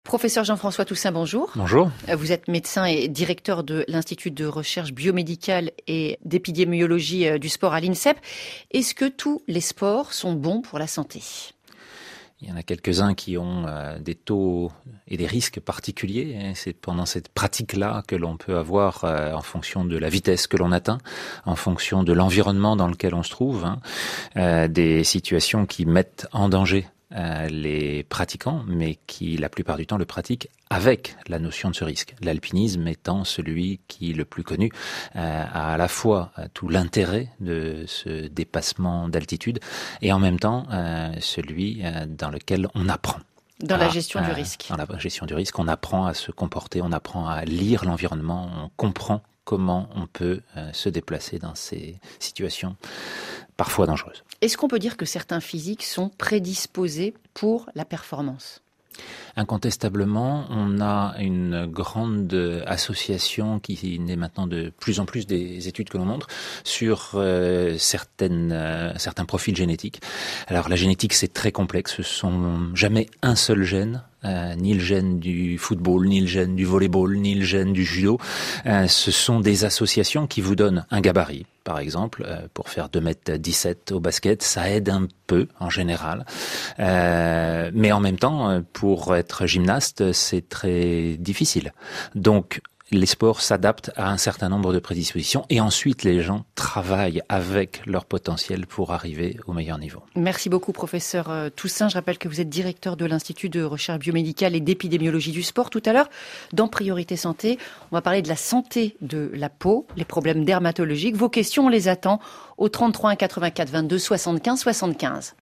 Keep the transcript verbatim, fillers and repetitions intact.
Professeur Jean-François Toussaint, bonjour. Bonjour. Vous êtes médecin et directeur de l'Institut de recherche biomédicale et d'épidémiologie du sport à l'INSEP. Est-ce que tous les sports sont bons pour la santé ? Il y en a quelques-uns qui ont euh, des taux et des risques particuliers. Et c'est pendant cette pratique-là que l'on peut avoir, euh, en fonction de la vitesse que l'on atteint, en fonction de l'environnement dans lequel on se trouve, hein, euh, des situations qui mettent en danger Euh, les pratiquants, mais qui la plupart du temps le pratiquent avec la notion de ce risque. L'alpinisme étant celui qui, le plus connu, euh, a à la fois euh, tout l'intérêt de ce dépassement d'altitude et en même temps euh, celui euh, dans lequel on apprend. Dans la Ah, gestion euh, du risque. Dans la gestion du risque, on apprend à se comporter, on apprend à lire l'environnement, on comprend comment on peut euh, se déplacer dans ces situations parfois dangereuses. Est-ce qu'on peut dire que certains physiques sont prédisposés pour la performance ? Incontestablement, on a une grande association qui naît maintenant de plus en plus des études que l'on montre sur euh, certaines, euh, certains profils génétiques. Alors la génétique, c'est très complexe. Ce sont jamais un seul gène. Euh, ni le gène du football, ni le gène du volleyball, ni le gène du judo. Euh, ce sont des associations qui vous donnent un gabarit. Par exemple, euh, pour faire deux mètres dix-sept au basket, ça aide un peu en général. Euh, mais en même temps, pour être gymnaste, c'est très difficile. Donc, les sports s'adaptent à un certain nombre de prédispositions et ensuite les gens travaillent avec leur potentiel pour arriver au meilleur niveau. Merci beaucoup, professeur Toussaint. Je rappelle que vous êtes directeur de l'Institut de recherche biomédicale et d'épidémiologie du sport. Tout à l'heure, dans Priorité Santé, on va parler de la santé de la peau, les problèmes dermatologiques. Vos questions, on les attend au trente-trois un quatre-vingt-quatre vingt-deux soixante-quinze soixante-quinze.